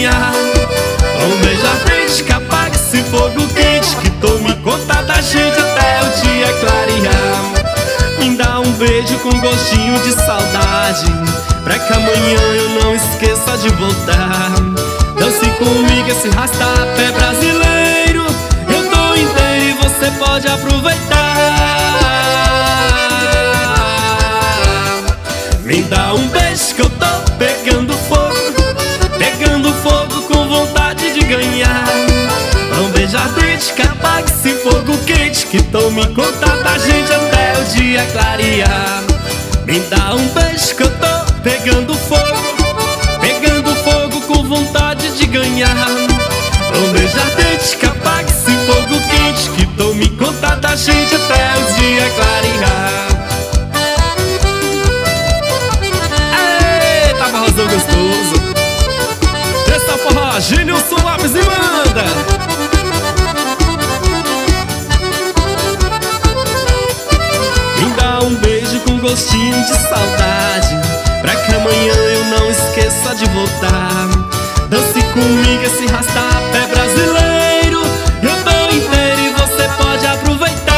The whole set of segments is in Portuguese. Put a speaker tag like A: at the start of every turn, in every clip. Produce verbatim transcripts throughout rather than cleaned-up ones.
A: ganhar. Um beijo ardente que apague esse fogo quente, que tome conta da gente até o dia clarear. Me dá um beijo com gostinho de saudade, pra que amanhã eu não esqueça de voltar. Dance comigo esse rastapé brasileiro, eu tô inteiro e você pode aproveitar. Me dá um beijo que eu tô pegando fogo, pegando fogo com vontade de ganhar. Um beijo ardente que apague esse fogo quente, que tome conta da gente até o dia clarear. Me dá um beijo que eu tô pegando fogo, pegando fogo com vontade de ganhar. Um beijo ardente que apague esse fogo quente, que tome conta da gente até o dia clarear. Eita, forrozão gostoso. Essa forró, Gênilson Lopes e manda. Me dá um beijo com gostinho de saudade, pra que amanhã eu não esqueça de voltar. Dance comigo esse rastapé brasileiro, eu tô inteiro e você pode aproveitar.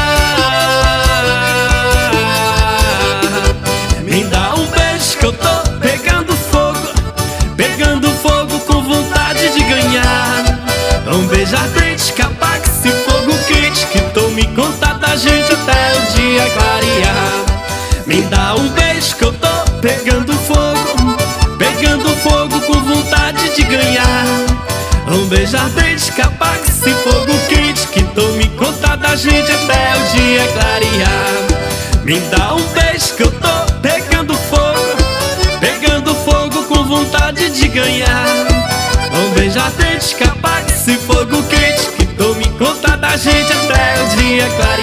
A: Me dá um beijo que eu tô pegando fogo, pegando fogo com vontade de ganhar. Um beijo ardente que apague esse fogo quente, que tome conta da gente até o dia clarear. Me dá um beijo que eu tô pegando fogo, pegando fogo com vontade de ganhar. Um beijo ardente que apague esse fogo quente, que tome conta da gente até o dia clarear. Me dá um beijo que eu tô pegando fogo, pegando fogo com vontade de ganhar. Um beijo ardente que apague esse fogo quente, que tome conta da gente até o dia clarear.